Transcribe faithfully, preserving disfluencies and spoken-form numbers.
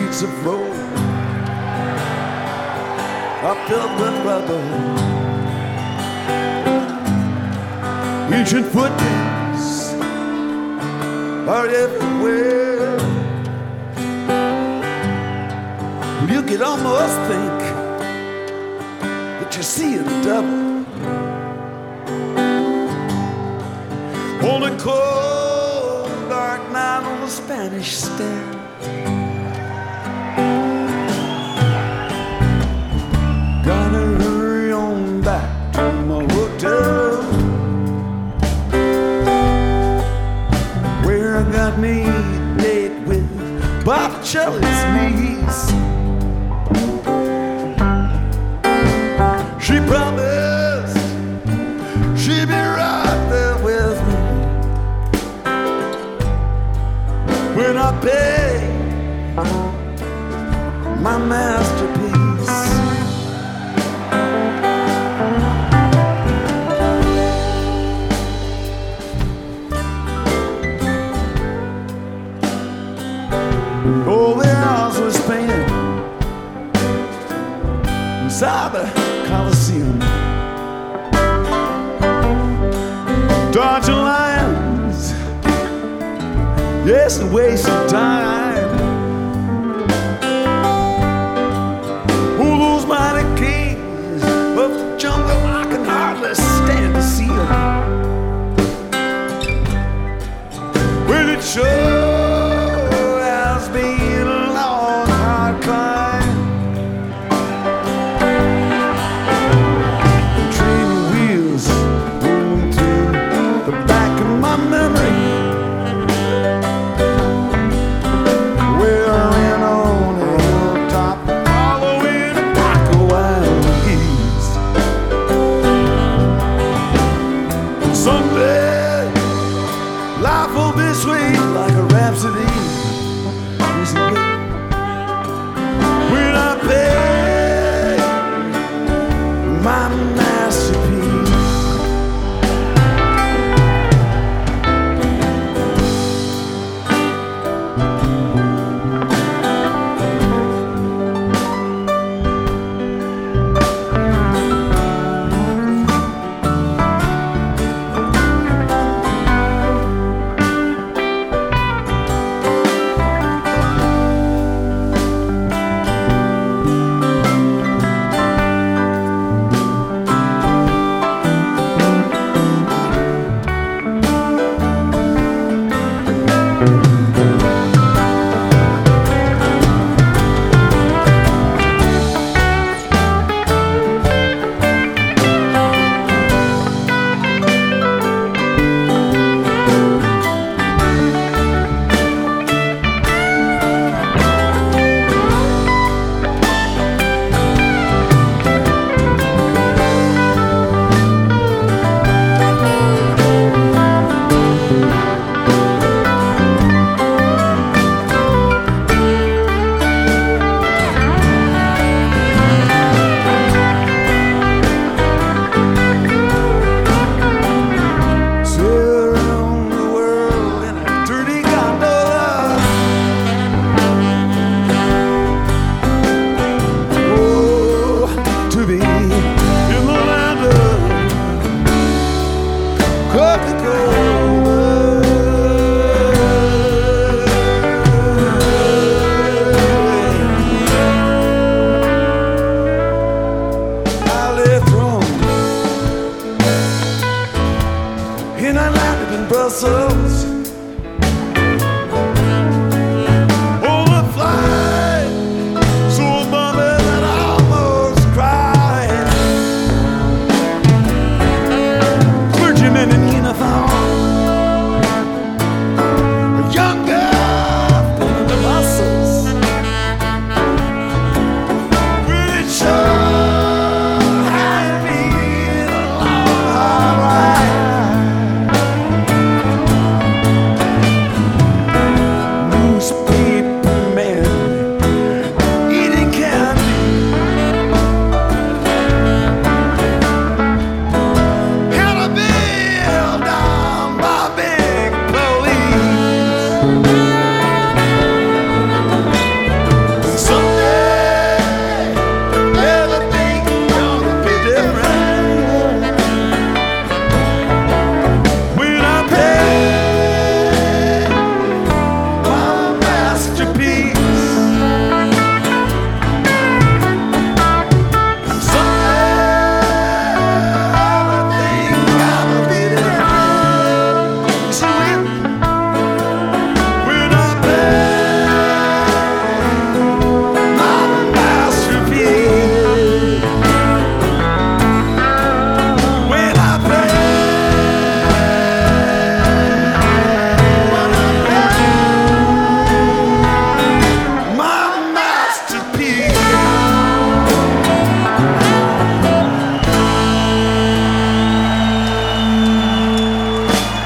streets of Rome are filled with rubble. Ancient footprints are everywhere. You could almost think that you're seeing double. On a cold, dark night on the Spanish Stair, gotta hurry on back to my hotel, where I got me date with Botticelli's niece. She promised she'd be right there with me when I pay my masterpiece. Oh, the hours we spent inside the Coliseum, dodging lions, yes, and wasting time.